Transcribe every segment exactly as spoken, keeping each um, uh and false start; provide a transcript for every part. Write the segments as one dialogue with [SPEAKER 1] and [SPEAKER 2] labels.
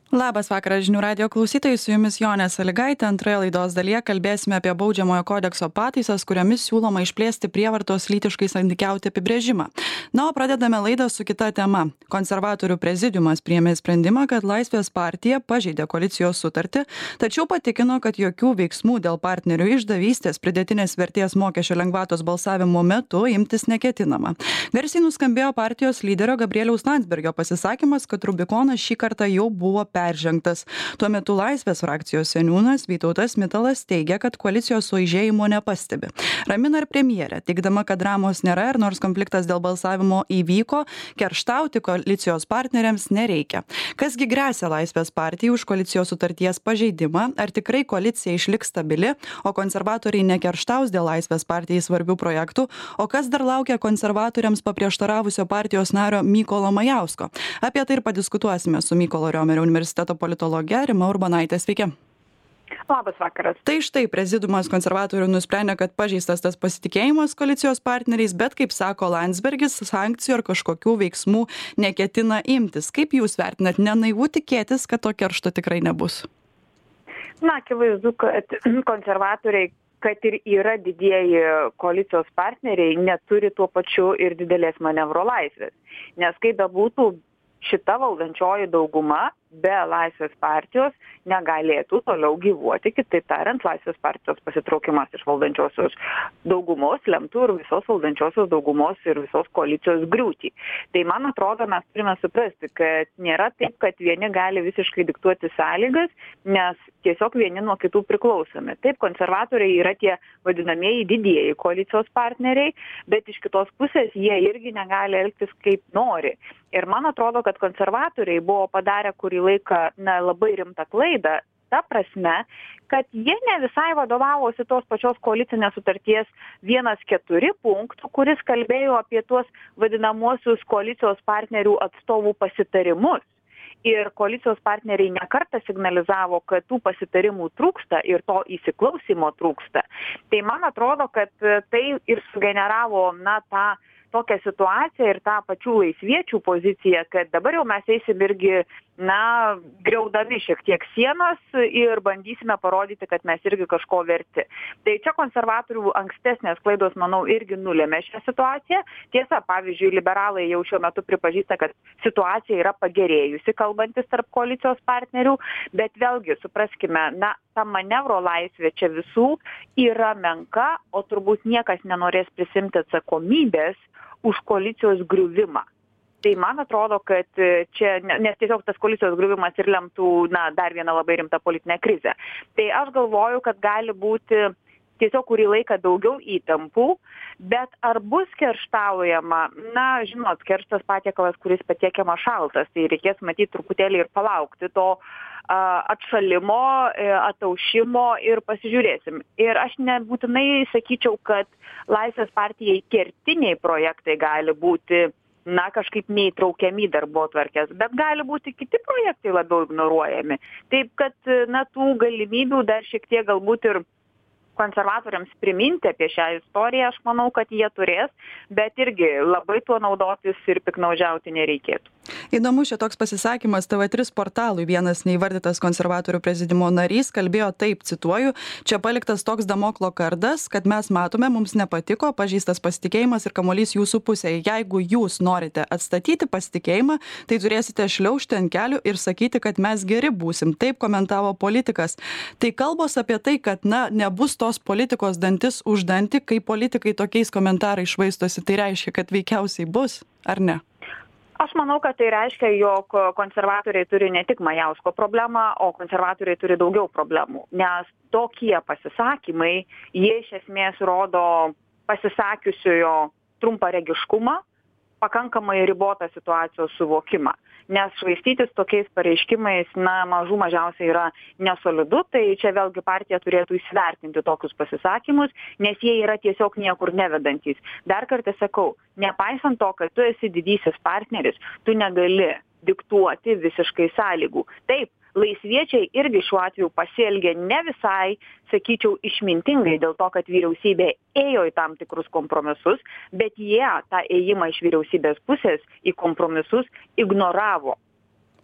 [SPEAKER 1] Labas vakaras žinių radijo klausytojai, su jumis Jonė Sąlygaitė. Antroje laidos dalyje kalbėsime apie baudžiamojo kodekso pataisas, kuriomis siūloma išplėsti prievartos lytiškai santykiauti apibrėžimą. Na, o pradedame laidą su kita tema. Konservatorių prezidiumas priėmė sprendimą, kad Laisvės partija pažeidė koalicijos sutartį, tačiau patikino, kad jokių veiksmų dėl partnerių išdavystės pridėtinės vertės mokesčio lengvatos balsavimo metu imtis neketinama. Garsiai nuskambėjo partijos lyderio Gabrieliaus Landsbergio pasisakymas, kad Rubikonas šį kartą jau buvo peržengtas. Tuo metu Laisvės frakcijos seniūnas Vytautas Mitalas teigia, kad koalicijos suaižėjimo nepastebi. Ramina ir premjerė, teigdama, kad dramos nėra ir nors konfliktas dėl balsavimo įvyko, kerštauti koalicijos partneriams nereikia. Kasgi gresia Laisvės partijai už koalicijos sutarties pažeidimą? Ar tikrai koalicija išliks stabili, o konservatoriai nekerštaus dėl Laisvės partijai svarbių projektų? O kas dar laukia konservatoriams paprieštaravusio partijos nario Mykolo Majausko? Apie tai ir padiskutuosime su Mykolo Riomerio universiteto politologe Rima Urbonaitė. Sveiki.
[SPEAKER 2] Labas vakaras.
[SPEAKER 1] Tai štai prezidiumas konservatorių nusprendė, kad pažeistas tas pasitikėjimas koalicijos partneriais, bet, kaip sako Landsbergis, sankcijų ar kažkokių veiksmų neketina imtis. Kaip jūs vertinat, nenaivu tikėtis, kad to keršto tikrai nebus?
[SPEAKER 2] Na, akivaizdu, kad konservatoriai, kad ir yra didieji koalicijos partneriai, neturi tuo pačiu ir didelės manevro laisvės. Nes kaip bebūtų, šita valdančioji dauguma be Laisvės partijos negalėtų toliau gyvuoti. Kitaip tariant, Laisvės partijos pasitraukimas iš valdančiosios daugumos lemtų ir visos valdančiosios daugumos ir visos koalicijos griūtį. Tai man atrodo, mes turime suprasti, kad nėra taip, kad vieni gali visiškai diktuoti sąlygas, nes tiesiog vieni nuo kitų priklausomi. Taip, konservatoriai yra tie vadinamieji didieji koalicijos partneriai, bet iš kitos pusės jie irgi negali elgtis kaip nori. Ir man atrodo, kad konservatoriai buvo padarę kurį laiką na, labai rimtą klaidą, ta prasme, kad jie ne visai vadovavosi tos pačios koalicinės sutarties vienas keturi punktų, kuris kalbėjo apie tuos vadinamuosius koalicijos partnerių atstovų pasitarimus. Ir koalicijos partneriai nekartą signalizavo, kad tų pasitarimų trūksta ir to įsiklausimo trūksta. Tai man atrodo, kad tai ir sugeneravo na, tą tokią situaciją ir tą pačių laisviečių poziciją, kad dabar jau mes eisim irgi, na, griaudami šiek tiek sienos ir bandysime parodyti, kad mes irgi kažko verti. Tai čia konservatorių ankstesnės klaidos, manau, irgi nulėmė šią situaciją. Tiesa, pavyzdžiui, liberalai jau šiuo metu pripažįsta, kad situacija yra pagerėjusi, kalbantis tarp koalicijos partnerių, bet vėlgi, supraskime, na, ta manevro laisvė čia visų yra menka, o turbūt niekas nenorės prisimti atsakomybės už koalicijos griuvimą. Tai man atrodo, kad čia, nes tiesiog tas koalicijos griuvimas ir lemtų, na, dar vieną labai rimtą politinę krizę. Tai aš galvoju, kad gali būti tiesiog kurį laiką daugiau įtampų, bet ar bus kerštaujama, na, žinot, kerštas patiekalas, kuris patiekiamas šaltas, tai reikės matyti truputėlį ir palaukti to atšalimo, ataušimo ir pasižiūrėsim. Ir aš nebūtinai sakyčiau, kad Laisvės partijai kertiniai projektai gali būti, na, kažkaip neįtraukiami darbotvarkės, bet gali būti kiti projektai labiau ignoruojami. Taip, kad, na, tų galimybių dar šiek tiek galbūt ir konservatoriams priminti apie šią istoriją, aš manau, kad jie turės, bet irgi labai tuo naudotis ir piknaudžiauti nereikėtų.
[SPEAKER 1] Įdomu, čia toks pasisakymas T V trys portalui. Vienas neįvardytas konservatorių prezidiumo narys kalbėjo taip, cituoju, čia paliktas toks damoklo kardas, kad mes matome, mums nepatiko, pažeistas pasitikėjimas ir kamuolys jūsų pusėje. Jeigu jūs norite atstatyti pasitikėjimą, tai turėsite šliaužti ant kelių ir sakyti, kad mes geri būsim. Taip komentavo politikas. Tai kalbos apie tai, kad, na, nebus tos politikos dantis už dantį, kai politikai tokiais komentarais švaistosi, tai reiškia, kad veikiausiai bus, ar ne?
[SPEAKER 2] Aš manau, kad tai reiškia, jog konservatoriai turi ne tik Majausko problemą, o konservatoriai turi daugiau problemų. Nes tokie pasisakymai, jie iš esmės rodo pasisakiusiojo trumparegiškumą, pakankamai ribotą situacijos suvokimą. Nes švaistytis tokiais pareiškimais, na, mažų mažiausiai yra nesolidu, tai čia vėlgi partija turėtų įsivertinti tokius pasisakymus, nes jie yra tiesiog niekur nevedantys. Dar kartą sakau, nepaisant to, kad tu esi didysis partneris, tu negali diktuoti visiškai sąlygų. Taip, laisviečiai irgi šiuo atveju pasielgė ne visai, sakyčiau, išmintingai dėl to, kad vyriausybė ėjo į tam tikrus kompromisus, bet jie tą ėjimą iš vyriausybės pusės į kompromisus ignoravo.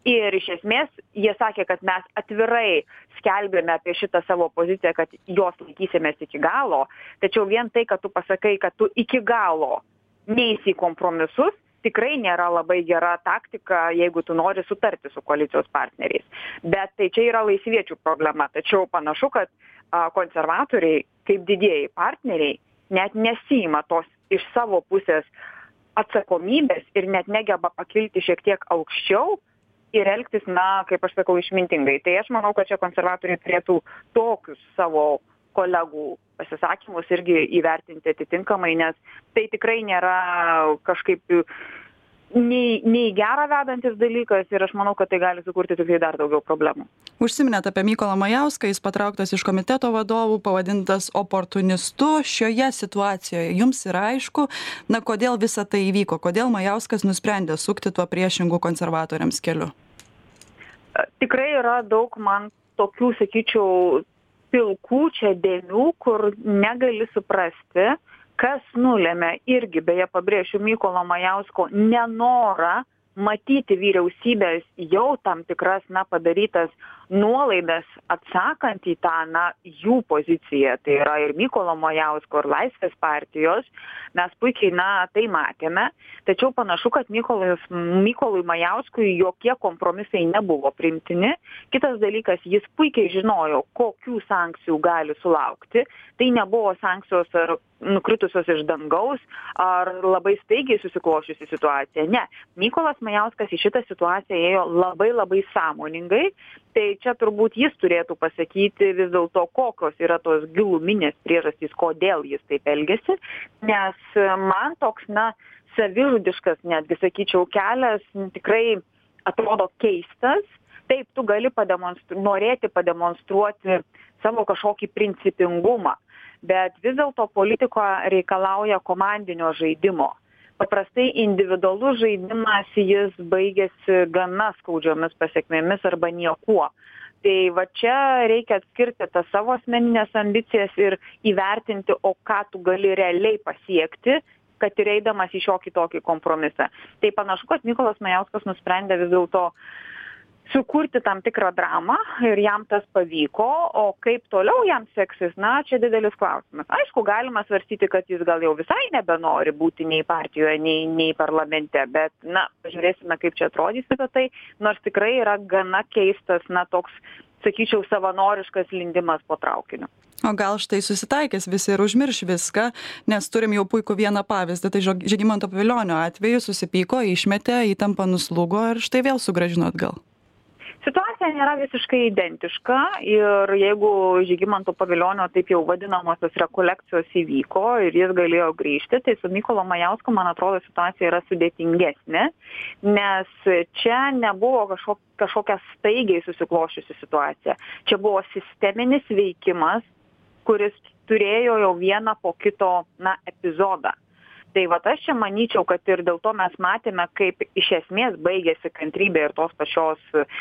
[SPEAKER 2] Ir iš esmės jie sakė, kad mes atvirai skelbėme apie šitą savo poziciją, kad jos laikysimės iki galo, tačiau vien tai, kad tu pasakai, kad tu iki galo neisi į kompromisus, tikrai nėra labai gera taktika, jeigu tu nori sutarti su koalicijos partneriais. Bet tai čia yra laisviečių problema. Tačiau panašu, kad a, konservatoriai, kaip didieji partneriai, net nesiima tos iš savo pusės atsakomybės ir net negeba pakilti šiek tiek aukščiau ir elgtis, na, kaip aš sakau, išmintingai. Tai aš manau, kad čia konservatoriai turėtų tokius savo kolegų pasisakymus irgi įvertinti atitinkamai, nes tai tikrai nėra kažkaip nei, nei gerą vedantis dalykas ir aš manau, kad tai gali sukurti tikrai dar daugiau problemų.
[SPEAKER 1] Užsiminėt apie Mykolą Majauską, jis patrauktas iš komiteto vadovų, pavadintas oportunistu. Šioje situacijoje jums yra aišku, na, kodėl visa tai įvyko, kodėl Majauskas nusprendė sukti tuo priešingų konservatoriams keliu?
[SPEAKER 2] Tikrai yra daug man tokių, sakyčiau, pilkų čia dėmių, kur negali suprasti, kas nulėmė irgi, beje, pabrėšiu, Mykolo Majausko nenorą matyti vyriausybės jau tam tikras, na, padarytas nuolaidas atsakant į tą, na, jų poziciją. Tai yra ir Mykolo Majausko, ir Laisvės partijos. Mes puikiai, na, tai matėme. Tačiau panašu, kad Mykolui, Mykolui Majauskui jokie kompromisai nebuvo priimtini. Kitas dalykas, jis puikiai žinojo, kokių sankcijų gali sulaukti. Tai nebuvo sankcijos ar nukritusios iš dangaus, ar labai staigiai susiklošiusi situacija. Ne. Mykolas Majauskas į šitą situaciją ėjo labai labai sąmoningai. Tai čia turbūt jis turėtų pasakyti vis dėlto, kokios yra tos giluminės priežastys, kodėl jis taip elgėsi, nes man toks, na, savižudiškas, netgi sakyčiau, kelias tikrai atrodo keistas. Taip, tu gali pademonstru, norėti pademonstruoti savo kažkokį principingumą, bet vis dėlto politika reikalauja komandinio žaidimo. Paprastai individualus žaidimas jis baigėsi gana skaudžiomis pasiekmėmis arba niekuo. Tai va čia reikia atskirti tas savo asmeninės ambicijas ir įvertinti, o ką tu gali realiai pasiekti, kad ir eidamas į šiokį tokį kompromisą. Tai panašu, kad Mykolas Majauskas nusprendė vis dėlto sukurti tam tikrą dramą ir jam tas pavyko, o kaip toliau jam seksis, na, čia didelis klausimas. Aišku, galima svarstyti, kad jis gal jau visai nebenori būti nei partijoje, nei, nei parlamente, bet, na, pažiūrėsime, kaip čia atrodys apie tai, nors tikrai yra gana keistas, na, toks, sakyčiau, savanoriškas lindimas po traukiniu.
[SPEAKER 1] O gal štai susitaikys visi ir užmirš viską, nes turim jau puikų vieną pavyzdį, tai Žygimanto Pavilionio atveju susipyko, išmetė, įtampa nuslūgo ir štai vėl sugrąžino atgal.
[SPEAKER 2] Situacija nėra visiškai identiška ir jeigu Žygimanto Pavilionio taip jau vadinamosios rekolekcijos įvyko ir jis galėjo grįžti, tai su Mykolo Majausku, man atrodo, situacija yra sudėtingesnė, nes čia nebuvo kažkok, kažkokia staigiai susiklošiusi situacija. Čia buvo sisteminis veikimas, kuris turėjo jau vieną po kito, na, epizodą. Tai va aš čia manyčiau, kad ir dėl to mes matėme, kaip iš esmės baigėsi kantrybė ir tos pačios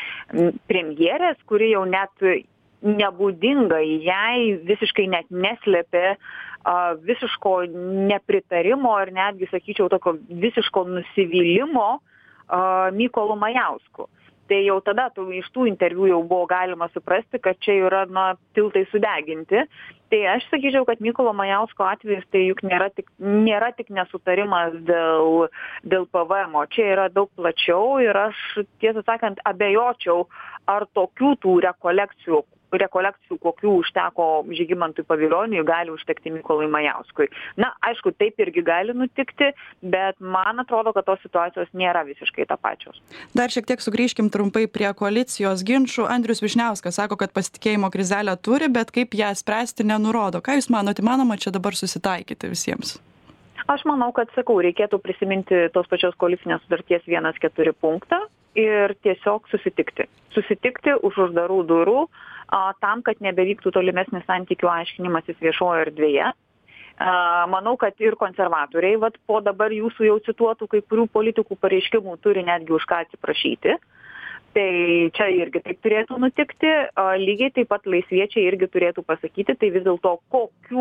[SPEAKER 2] premjerės, kuri jau net nebūdinga, jai visiškai net neslėpė uh, visiško nepritarimo ir netgi, sakyčiau, tokio visiško nusivylimo uh, Mykolu Majausku. Tai jau tada tų, iš tų interviu jau buvo galima suprasti, kad čia yra, na, tiltai sudeginti. Tai aš sakyčiau, kad Mykolo Majausko atvejis tai juk nėra tik, nėra tik nesutarimas dėl, dėl P V M, o čia yra daug plačiau ir aš, tiesą sakant, abejočiau, ar tokių tų rekolekcijų, rekolekcijų, kokių užteko Žygimantui Pavilioniui, gali užtekti Mykolui Majauskui. Na, aišku, taip irgi gali nutikti, bet man atrodo, kad tos situacijos nėra visiškai tapačios.
[SPEAKER 1] Dar šiek tiek sugrįžkim trumpai prie koalicijos ginčų. Andrius Vyšniauskas sako, kad pasitikėjimo krizelę turi, bet kaip ją spręsti nenurodo. Ką Jūs manote, įmanoma čia dabar susitaikyti visiems?
[SPEAKER 2] Aš manau, kad, sakau, reikėtų prisiminti tos pačios koalicinės sutarties vienas keturi punktą ir tiesiog susitikti. Susitikti už uždarų durų, a, tam, kad nebevyktų tolimesnis santykių aiškinimasis viešojo erdvėje. A, manau, kad ir konservatoriai, vat, po dabar jūsų jau cituotų kai kurių politikų pareiškimų turi netgi už ką atsiprašyti. Tai čia irgi taip turėtų nutikti. A, lygiai taip pat laisviečiai irgi turėtų pasakyti, tai vis dėlto kokių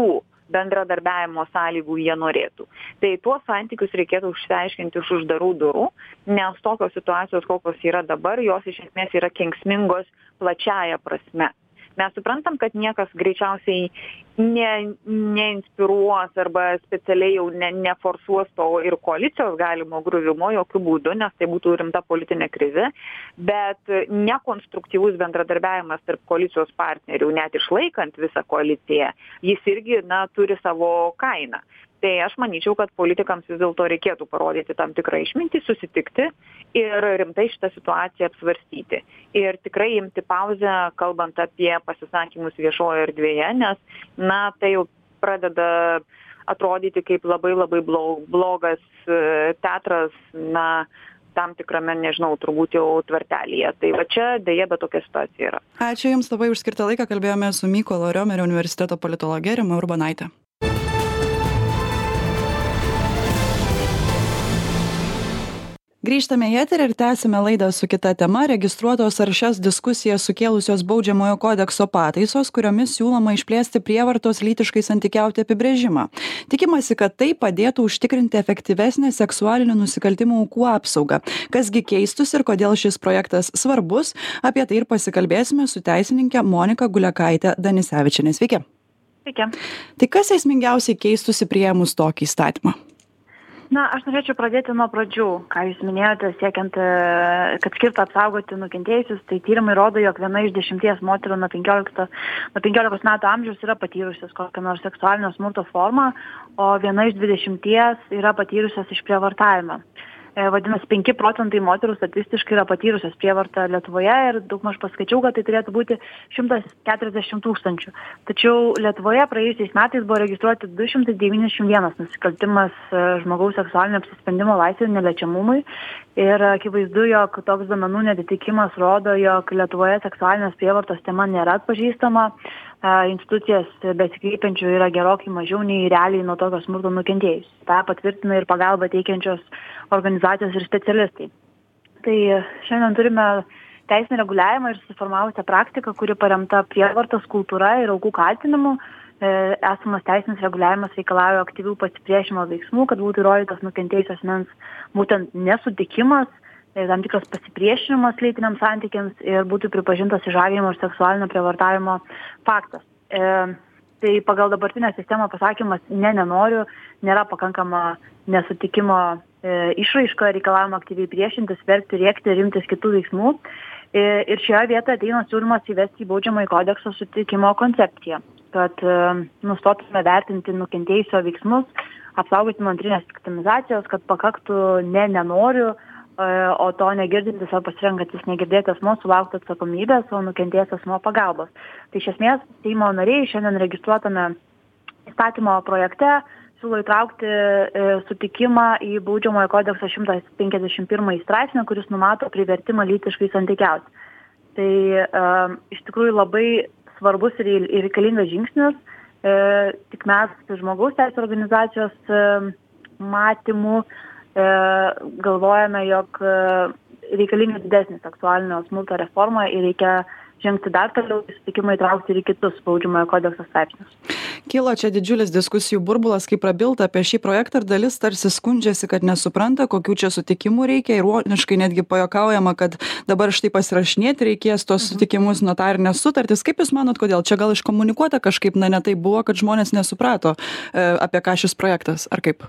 [SPEAKER 2] bendradarbiavimo sąlygų jie norėtų. Tai tuos santykius reikėtų išsiaiškinti už uždarų durų, nes tokios situacijos, kokios yra dabar, jos iš esmės yra kenksmingos plačiaja prasme. Mes suprantam, kad niekas greičiausiai ne, neinspiruos arba specialiai jau ne, neforsuos to ir koalicijos galimo griuvimo jokių būdų, nes tai būtų rimta politinė krizė, bet nekonstruktyvus bendradarbiavimas tarp koalicijos partnerių, net išlaikant visą koaliciją, jis irgi na, turi savo kainą. Tai aš manyčiau, kad politikams vis dėlto reikėtų parodyti tam tikrą išmintį, susitikti ir rimtai šitą situaciją apsvarstyti. Ir tikrai imti pauzę, kalbant apie pasisakymus viešojo erdvėje, nes na, tai jau pradeda atrodyti kaip labai labai blogas teatras, na, tam tikrame, nežinau, turbūt jau tvartelėje. Tai va čia dėja, bet tokia situacija yra.
[SPEAKER 1] Ačiū Jums labai už skirtą laiką. Kalbėjome su Mykolo Riomerio universiteto politologe Rima Urbonaite. Grįžtame į eterį ir tęsime laidą su kita tema. Registruotos aršias diskusijas sukėlusios baudžiamojo kodekso pataisos, kuriomis siūloma išplėsti prievartos lytiškai santykiauti apibrėžimą. Tikimasi, kad tai padėtų užtikrinti efektyvesnę seksualinių nusikaltimų aukų apsaugą. Kasgi keistųsi ir kodėl šis projektas svarbus, apie tai ir pasikalbėsime su teisininkė Monika Gulekaite Danisevičienė. Sveiki.
[SPEAKER 3] Sveiki.
[SPEAKER 1] Tai kas esmingiausiai keistųsi priėmus tokį įstatymą?
[SPEAKER 3] Na, aš norėčiau pradėti nuo pradžių, ką jūs minėjote, siekiant, kad skirtų apsaugoti nukentėjusius, tai tyrimai rodo, jog viena iš dešimties moterų nuo penkiolikos metų amžiaus yra patyrusios kokią nors seksualinio smurto formą, o viena iš dvidešimties yra patyrusios išprievartavimą. Vadinasi, penki procentai moterų statistiškai yra patyrusios prievartą Lietuvoje ir daugmaž paskaičiau, kad tai turėtų būti šimtas keturiasdešimt tūkstančių. Tačiau Lietuvoje praėjusiais metais buvo registruoti du šimtai devyniasdešimt vienas nusikaltimas žmogaus seksualinio apsisprendimo laisvės neliečiamumui ir akivaizdu, jog toks duomenų neatitikimas rodo, jog Lietuvoje seksualinės prievartos tema nėra atpažįstama, institucijas besikreipiančių yra gerokai mažiau nei realiai nuo tokio smurto nukentėjus. Ta patvirtina ir pagalbą teikiančios organizacijos ir specialistai. Tai šiandien turime teisinį reguliavimą ir susiformavusią praktiką, kuri paremta prievartos kultūra ir aukų kaltinimu. Esamas teisinis reguliavimas reikalauja aktyvių pasipriešinimo veiksmų, kad būtų įrodytas nukentėjusios asmens būtent nesutikimas, tam tikras pasipriešinimas lytiniams santykiams ir būtų pripažintas išžaginimu ir seksualinio prievartavimo faktas. E, tai pagal dabartinę sistemą pasakymas ne, nenoriu, nėra pakankama nesutikimo e, išraiška, reikalavimo aktyviai priešintis, verkti, rėkti, rimtis kitų veiksmų. E, ir šioje vietoje ateina siūlymas įvesti į baudžiamąjį kodeksą sutikimo koncepciją, kad e, nustotume vertinti nukentėjusio veiksmus, apsaugoti nuo antrinės viktimizacijos, kad pakaktų ne, nenoriu, o to negirdintis ar pasirenkantis negirdėti asmuo sulaukti atsakomybės, o nukentėjęs asmuo pagalbos. Tai iš esmės Seimo nariai šiandien registruotame įstatymo projekte siūlo įtraukti e, sutikimą į baudžiamojo kodekso šimtas penkiasdešimt pirmąjį straipsnį, kuris numato privertimą lytiškai santykiauti. Tai e, iš tikrųjų labai svarbus ir, ir reikalingas žingsnis. E, tik mes žmogaus teisių organizacijos e, matymų galvojame, jog reikalinga didesnė seksualinio smurto reforma ir reikia žengti dar toliau, susitikimą įtraukti ir į kitus baudžiamojo kodekso straipsnius.
[SPEAKER 1] Kilo čia didžiulis diskusijų burbulas, kai prabilta apie šį projektą ir dalis tarsi skundžiasi, kad nesupranta, kokių čia sutikimų reikia. Ironiškai netgi pajuokaujama, kad dabar štai pasirašinėti reikės tos sutikimus, notarinės sutartis. Kaip Jūs manot, kodėl? Čia gal iškomunikuota kažkaip, na ne taip buvo, kad žmonės nesuprato, apie ką šis projektas, ar kaip?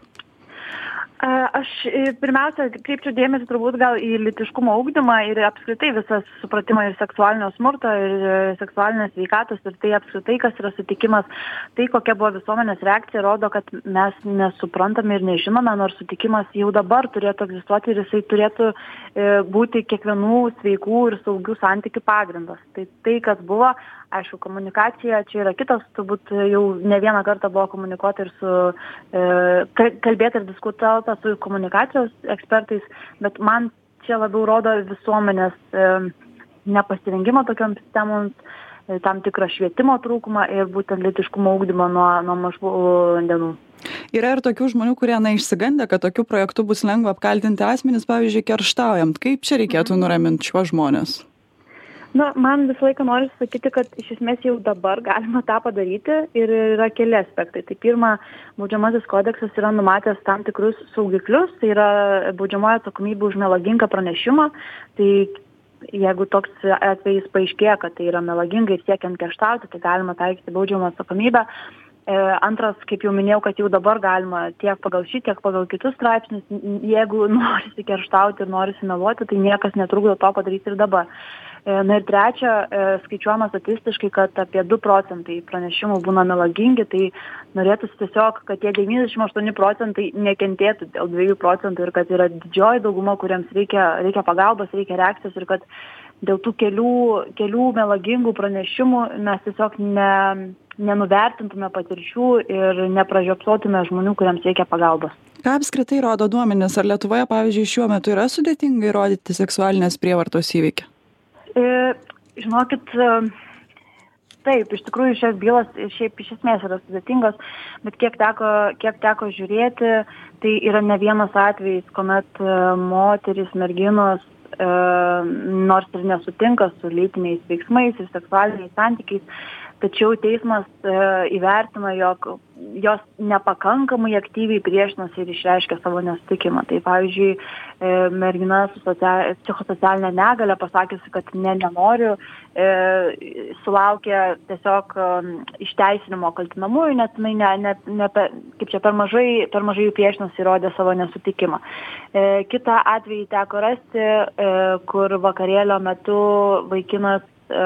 [SPEAKER 3] Aš pirmiausia kreipčiau dėmesį turbūt gal į lytiškumo ugdymą ir apskritai visas supratimą ir seksualinio smurto, ir seksualinės sveikatos, ir tai apskritai, kas yra sutikimas. Tai, kokia buvo visuomenės reakcija, rodo, kad mes nesuprantame ir nežinome, nors sutikimas jau dabar turėtų egzistuoti ir jisai turėtų būti kiekvienų sveikų ir saugių santykių pagrindas. Tai tai, kas buvo, aišku, komunikacija, čia yra kitas, turbūt jau ne vieną kartą buvo komunikuota ir su, e, kalbėti ir diskutuota su komunikacijos ekspertais, bet man čia labiau rodo visuomenės e, nepasirengimą tokioms sistemoms, e, tam tikrą švietimo trūkumą ir būtent lytiškumo ugdymo nuo, nuo mažų dienų.
[SPEAKER 1] Yra ir tokių žmonių, kurie na išsigandę, kad tokiu projektu bus lengva apkaltinti asmenis, pavyzdžiui, kerštaujant. Kaip čia reikėtų nuraminti šiuos žmonės?
[SPEAKER 3] Na, man visą laiką noriu sakyti, kad iš esmės jau dabar galima tą padaryti ir yra keli aspektai. Tai pirma, baudžiamasis kodeksas yra numatęs tam tikrus saugiklius, tai yra baudžiamoji atsakomybė už melagingą pranešimą. Tai jeigu toks atvejis paaiškėja, kad tai yra melaginga ir siekiant kerštauti, tai galima taikyti baudžiamą atsakomybę. Antras, kaip jau minėjau, kad jau dabar galima tiek pagal šį, tiek pagal kitus straipsnius, jeigu norisi kerštauti ir norisi meluoti, tai niekas netrukdo to padaryti ir dabar. Na ir trečia, skaičiuojama statistiškai, kad apie du procentai pranešimų būna melagingi, tai norėtųsi tiesiog, kad tie devyniasdešimt aštuoni procentai nekentėtų dėl dviejų procentų ir kad yra didžioji dauguma, kuriems reikia, reikia pagalbos, reikia reakcijos ir kad dėl tų kelių, kelių melagingų pranešimų mes tiesiog ne, nenuvertintume patirčių ir nepražiopsotume žmonių, kuriems reikia pagalbos.
[SPEAKER 1] Ką apskritai rodo duomenys? Ar Lietuvoje, pavyzdžiui, šiuo metu yra sudėtinga įrodyti seksualinės prievartos įvykį?
[SPEAKER 3] Žinokit, taip, iš tikrųjų šios bylos šiaip iš esmės yra sudėtingos, bet kiek teko, kiek teko žiūrėti, tai yra ne vienas atvejis, kuomet moterys, merginos, nors ir nesutinka su lytiniais veiksmais ir seksualiniais santykiais, tačiau teismas įvertina, jog jos nepakankamai aktyviai priešinosi ir išreiškia savo nesutikimą. Tai pavyzdžiui, mergina su psichosocialinė negalia pasakiusi, kad ne, nenoriu, e, sulaukė tiesiog išteisinimo kaltinamųjų, nes jinai ne, ne, ne, kaip čia per mažai, per mažai priešinosi įrodė savo nesutikimą. E, kitą atvejį teko rasti, e, kur vakarėlio metu vaikinas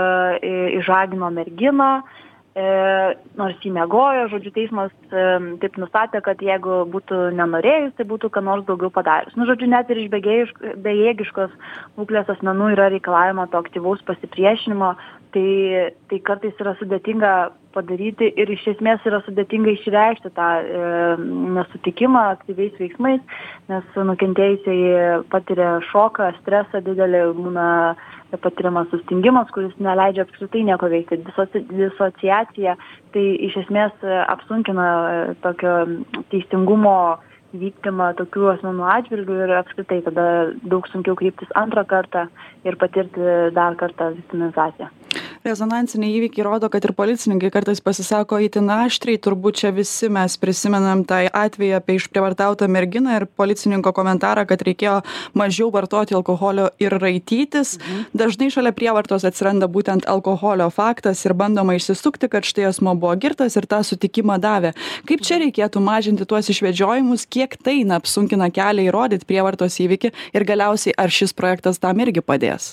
[SPEAKER 3] e, išžagino merginą, E, nors jį miegojo, žodžiu, teismas e, taip nustatė, kad jeigu būtų nenorėjus, tai būtų ką nors daugiau padarius. Nu, žodžiu, net ir iš bejėgiškos būklės asmenų yra reikalavimo to aktyvaus pasipriešinimo, tai, tai kartais yra sudėtinga padaryti ir iš esmės yra sudėtinga išreikšti tą e, nesutikimą aktyviais veiksmais, nes nukentėjusieji patiria šoką, stresą didelį, būna patiriamas sustingimas, kuris neleidžia apskritai nieko veikti. Disociacija tai iš esmės apsunkina tokio teisingumo vykdymą tokių asmenų atžvilgių ir apskritai tada daug sunkiau kryptis antrą kartą ir patirti dar kartą viktimizaciją.
[SPEAKER 1] Rezonansiniai įvykiai rodo, kad ir policininkai kartais pasisako itin aštriai, turbūt čia visi mes prisimenam tą atvejį apie išprievartautą merginą ir policininko komentarą, kad reikėjo mažiau vartoti alkoholio ir raitytis. Mhm. Dažnai šalia prievartos atsiranda būtent alkoholio faktas ir bandoma išsisukti, kad štai asmuo buvo girtas ir tą sutikimą davė. Kaip čia reikėtų mažinti tuos išvedžiojimus, kiek tai na, apsunkina kelią įrodyti prievartos įvykį ir galiausiai ar šis projektas tam irgi padės?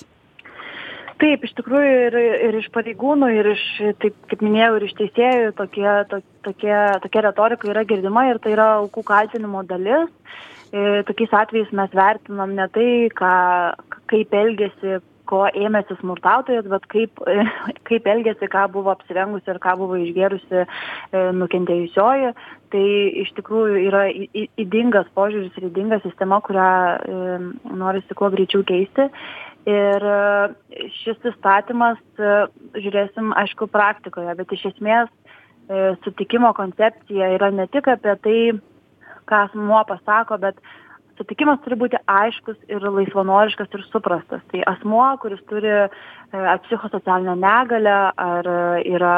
[SPEAKER 3] Taip, iš tikrųjų ir, ir iš pareigūnų, ir iš, taip kaip minėjau, ir iš teisėjų tokie, to, tokie, tokia retorika yra girdima ir tai yra aukų kaltinimo dalis. E, tokiais atvejais mes vertinam ne tai, ką, kaip elgėsi, ko ėmėsi smurtautojas, bet kaip, kaip elgėsi, ką buvo apsirengusi ir ką buvo išgėrusi e, nukentėjusioji. Tai iš tikrųjų yra ydingas požiūris ir ydinga sistema, kurią e, norisi kuo greičiau keisti. Ir šis įstatymas, žiūrėsim, aišku, praktikoje, bet iš esmės sutikimo koncepcija yra ne tik apie tai, ką asmuo pasako, bet sutikimas turi būti aiškus ir laisvanoriškas ir suprastas. Tai asmuo, kuris turi psichosocialinę negalią, ar yra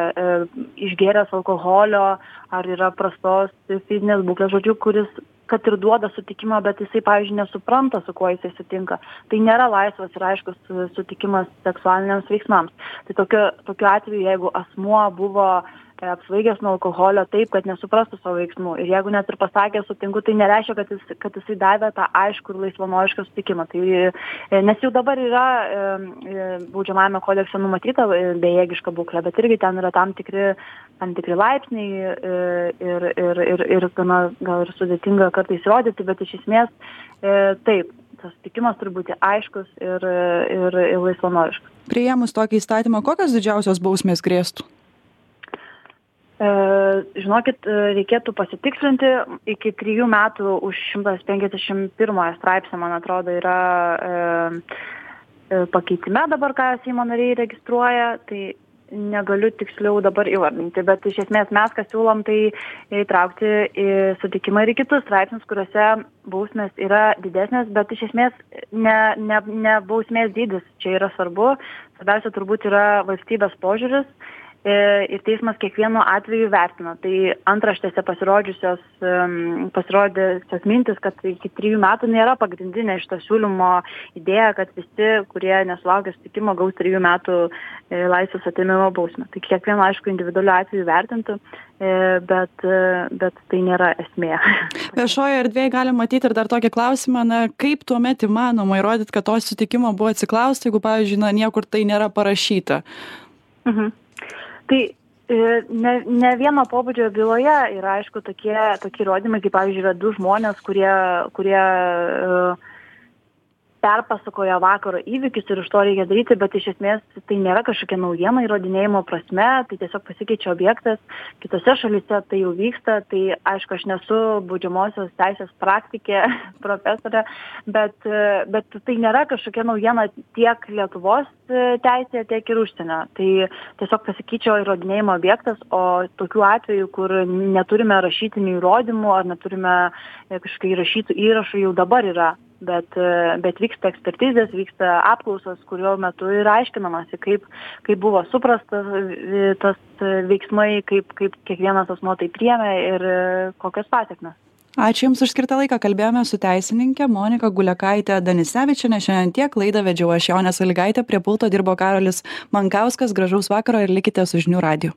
[SPEAKER 3] išgėręs alkoholio, ar yra prastos fizinės būklės, žodžiu, kuris kad ir duoda sutikimą, bet jisai, pavyzdžiui, nesupranta, su kuo jisai sutinka. Tai nėra laisvas ir aiškus sutikimas seksualiniams veiksmams. Tai tokiu, tokiu atveju, jeigu asmuo buvo apsvaigęs nuo alkoholio taip, kad nesuprastų savo veiksmų. Ir jeigu net ir pasakė sutinku, tai nereiškia, kad, jis, kad jisai davė tą aiškų ir laisvanorišką sutikimą. Tai, nes jau dabar yra baudžiamajame kodekse numatyta bejėgiška būklė, bet irgi ten yra tam tikri, tam tikri laipsniai ir, ir, ir, ir gana, gal ir sudėtinga kartais įrodyti, bet iš esmės taip, tas sutikimas turi būti aiškus ir, ir, ir laisvanoriškas.
[SPEAKER 1] Priėmus tokį įstatymą, kokios didžiausios bausmės grėstų?
[SPEAKER 3] Žinokit, reikėtų pasitikslinti, iki trijų metų už šimtas penkiasdešimt pirmąją straipsnį, man atrodo, yra e, pakeitime dabar, ką Seimo nariai registruoja, tai negaliu tiksliau dabar įvardinti, bet iš esmės mes, kas siūlom, tai įtraukti į sutikimą ir į kitus straipsnius, kuriuose bausmės yra didesnės, bet iš esmės ne, ne, ne bausmės dydis čia yra svarbu. Svarbiausia turbūt yra valstybės požiūris ir teismas kiekvienu atveju vertina. Tai antraštėse pasirodžiusios, pasirodžiusios mintis, kad iki trijų metų nėra pagrindinė šito siūlymo idėja, kad visi, kurie nesulaukia sutikimo, gaus trijų metų laisvės atėmimo bausmę. Tai kiekvienu, aišku, individualiu atveju vertinti, bet, bet tai nėra esmė.
[SPEAKER 1] Viešoje erdvėje galim matyti ir dar tokį klausimą, na, kaip tuomet įmanoma įrodyti, kad to sutikimo buvo atsiklausta, jeigu, pavyzdžiui, na, niekur tai nėra parašyta?
[SPEAKER 3] Mhm. Tai ne, ne vieno pobūdžio byloje yra, aišku, tokie, tokie įrodymai, kaip, pavyzdžiui, yra du žmonės, kurie, kurie uh, perpasakoja vakaro įvykius ir iš to reikia daryti, bet iš esmės tai nėra kažkokia naujiena įrodinėjimo prasme, tai tiesiog pasikeičia objektas. Kitose šalyse tai jau vyksta, tai aišku, aš nesu baudžiamosios teisės praktikė, profesorė, bet, bet tai nėra kažkokia naujiena tiek Lietuvos teisėje, tiek ir užsienio. Tai tiesiog pasikeičia įrodinėjimo objektas, o tokių atvejų, kur neturime rašytinių įrodymų ar neturime kažkokių įrašytų įrašų, jau dabar yra. Bet, bet vyksta ekspertizės, vyksta apklausos, kurio metu yra aiškinamasi, kaip, kaip buvo suprastas tas veiksmai, kaip, kaip kiekvienas asmuo tai priėmė ir kokios pasekmės.
[SPEAKER 1] Ačiū Jums už skirtą laiką. Kalbėjome su teisininkė Monika Gulekaitė Danisevičienė. Šiandien tiek, laidą vedžiau aš, Jonė Sąlygaitė, prie pulto dirbo Karolis Mankauskas. Gražaus vakaro ir likite su Žinių radiju.